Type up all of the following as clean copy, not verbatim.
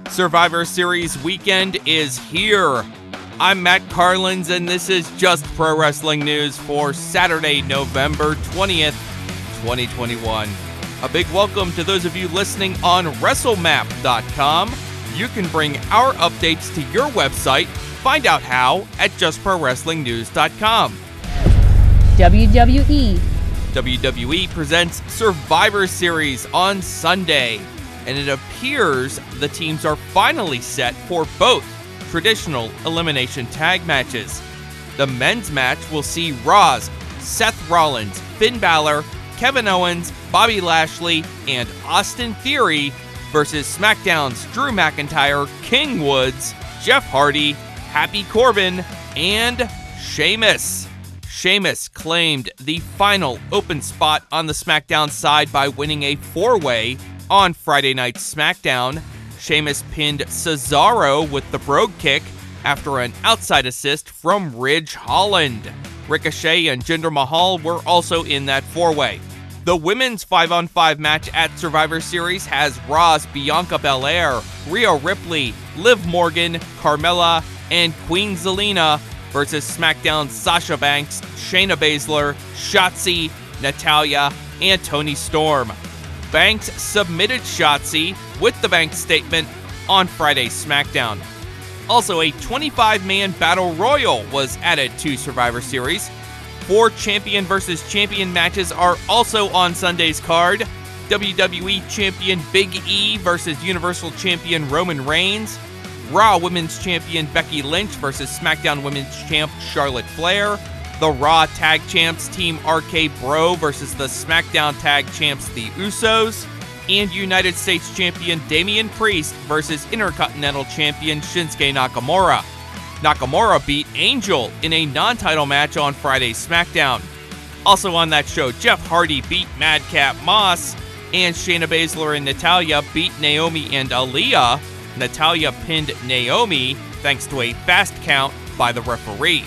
Survivor Series weekend is here. I'm Matt Carlins, and this is Just Pro Wrestling News for Saturday, November 20th, 2021. A big welcome to those of you listening on WrestleMap.com. You can bring our updates to your website. Find out how at JustProWrestlingNews.com. WWE presents Survivor Series on Sunday, and it appears the teams are finally set for both traditional elimination tag matches. The men's match will see Raw's Seth Rollins, Finn Balor, Kevin Owens, Bobby Lashley, and Austin Theory versus SmackDown's Drew McIntyre, King Woods, Jeff Hardy, Happy Corbin, and Sheamus. Sheamus claimed the final open spot on the SmackDown side by winning a four-way on Friday night's SmackDown. Sheamus pinned Cesaro with the Brogue Kick after an outside assist from Ridge Holland. Ricochet and Jinder Mahal were also in that four-way. The women's 5-on-5 match at Survivor Series has Raw's Bianca Belair, Rhea Ripley, Liv Morgan, Carmella, and Queen Zelina versus SmackDown's Sasha Banks, Shayna Baszler, Shotzi, Natalya, and Toni Storm. Banks submitted Shotzi with the Banks statement on Friday's SmackDown. Also, a 25-man Battle Royal was added to Survivor Series. 4 champion versus champion matches are also on Sunday's card. WWE Champion Big E versus Universal Champion Roman Reigns. Raw Women's Champion Becky Lynch versus SmackDown Women's Champ Charlotte Flair. The Raw Tag Champs Team RK Bro versus the SmackDown Tag Champs The Usos. And United States Champion Damian Priest versus Intercontinental Champion Shinsuke Nakamura. Nakamura beat Angel in a non-title match on Friday's SmackDown. Also on that show, Jeff Hardy beat Madcap Moss, and Shayna Baszler and Natalya beat Naomi and Aaliyah. Natalya pinned Naomi thanks to a fast count by the referee.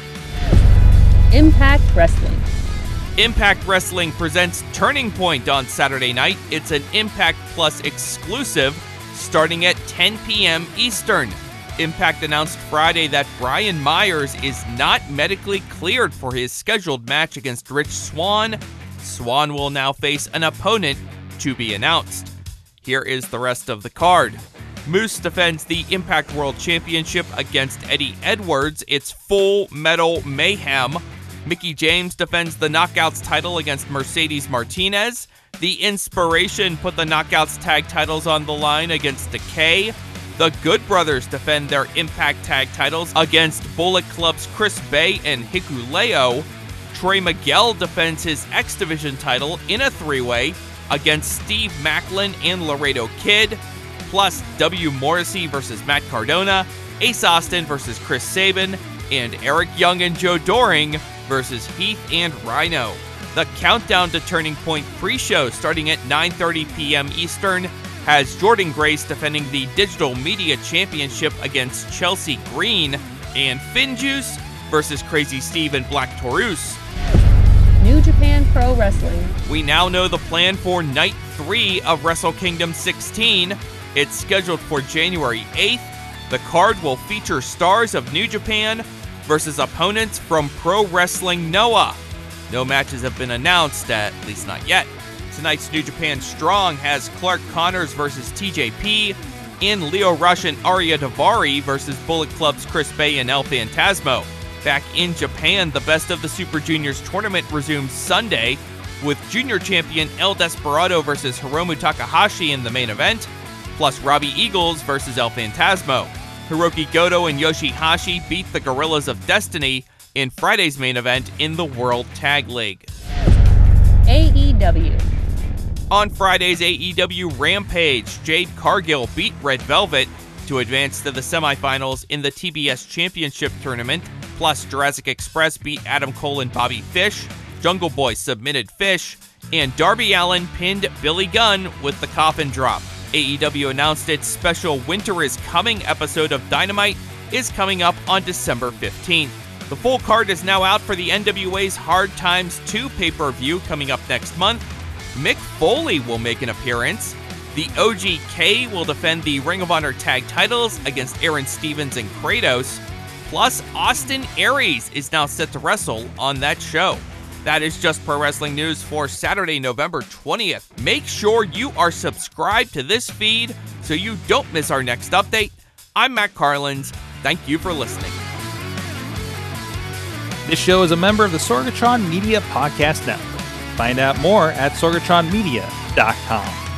Impact Wrestling. Impact Wrestling presents Turning Point on Saturday night. It's an Impact Plus exclusive starting at 10 p.m. Eastern. Impact announced Friday that Brian Myers is not medically cleared for his scheduled match against Rich Swann. Swann will now face an opponent to be announced. Here is the rest of the card. Moose defends the Impact World Championship against Eddie Edwards. It's Full Metal Mayhem. Mickie James defends the Knockouts title against Mercedes Martinez. The Inspiration put the Knockouts tag titles on the line against Decay. The Good Brothers defend their Impact tag titles against Bullet Club's Chris Bay and Hikuleo. Trey Miguel defends his X Division title in a three-way against Steve Maclin and Laredo Kid. Plus, W. Morrissey versus Matt Cardona, Ace Austin versus Chris Sabin, and Eric Young and Joe Doring versus Heath and Rhino. The Countdown to Turning Point pre-show starting at 9:30 p.m. Eastern has Jordan Grace defending the Digital Media Championship against Chelsea Green, and FinJuice versus Crazy Steve and Black Taurus. New Japan Pro Wrestling. We now know the plan for Night 3 of Wrestle Kingdom 16. It's scheduled for January 8th. The card will feature stars of New Japan versus opponents from Pro Wrestling Noah. No matches have been announced, at least not yet. Tonight's New Japan Strong has Clark Connors versus TJP, and Leo Rush and Arya Daivari versus Bullet Club's Chris Bay and El Phantasmo. Back in Japan, the Best of the Super Juniors tournament resumes Sunday, with Junior Champion El Desperado versus Hiromu Takahashi in the main event, plus Robbie Eagles versus El Phantasmo. Hiroki Goto and Yoshihashi beat the Gorillas of Destiny in Friday's main event in the World Tag League. AEW. On Friday's AEW Rampage, Jade Cargill beat Red Velvet to advance to the semifinals in the TBS Championship Tournament. Plus, Jurassic Express beat Adam Cole and Bobby Fish, Jungle Boy submitted Fish, and Darby Allin pinned Billy Gunn with the coffin drop. AEW announced its special Winter is Coming episode of Dynamite is coming up on December 15th. The full card is now out for the NWA's Hard Times 2 pay-per-view coming up next month. Mick Foley will make an appearance. The OGK will defend the Ring of Honor tag titles against Aaron Stevens and Kratos. Plus, Austin Aries is now set to wrestle on that show. That is Just Pro Wrestling News for Saturday, November 20th. Make sure you are subscribed to this feed so you don't miss our next update. I'm Matt Carlins. Thank you for listening. This show is a member of the Sorgatron Media Podcast Network. Find out more at sorgatronmedia.com.